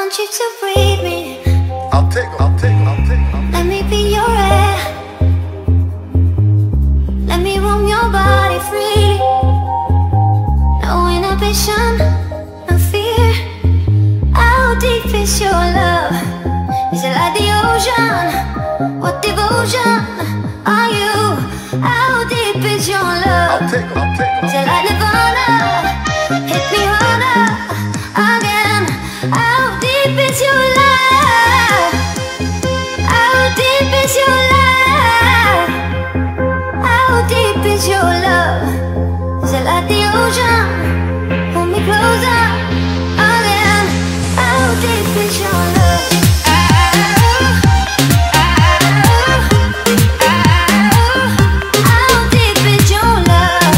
want you to breathe me. I'll take. Let me be your air. Let me roam your body freely. No inhibition, no fear. How deep is your love? Is it like the ocean? What devotion are you? How deep is your love? I'll take. Is it like Nirvana? Hit me harder again. How deep is your love? How deep is your love? How deep is your love? Is it like the ocean? Hold me closer again. How deep is your love? How deep is your love?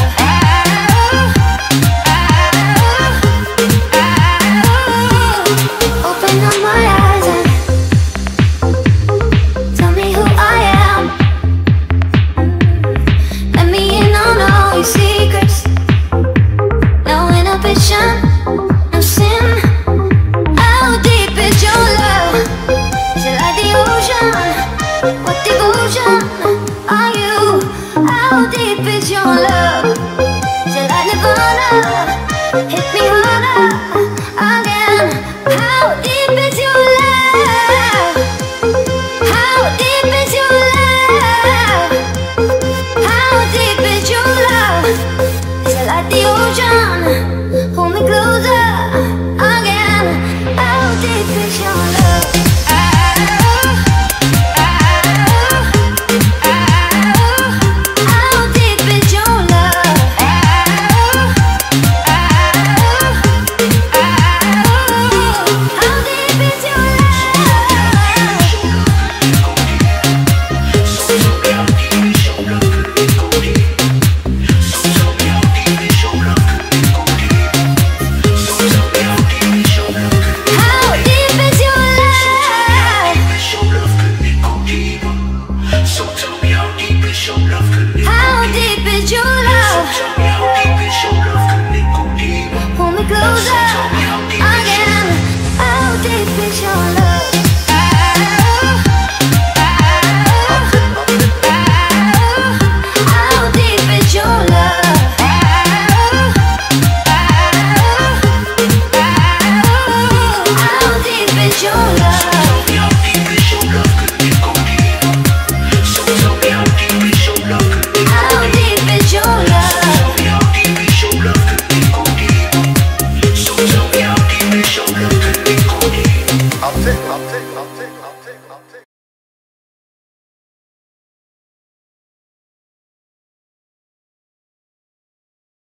Open up my eyes and tell me who I am. Let me in on all your secrets. No inhibition, no sin. How deep is your love? Is it like the ocean? What devotion are you? How deep is your love? Is it like Nirvana? Hit me harder again. How deep is your love? How deep is your love? How deep is your love? Is it like the ocean? Hold me closer again. How deep is your love? How deep is your love? How deep is your How deep is your love? So tell me how deep is your love? How deep is your love? Tell me how deep is your love? Can it go deeper? Hold me closer again. How deep is your love? How deep is your love? How deep is your love? Tell me how deep is your love? Can it go deeper? So tell me how deep is your love? Can it How deep is your love? Tell me how deep is your love? Can it go deeper? So tell me how deep is your love? Can it go deeper? I'll take.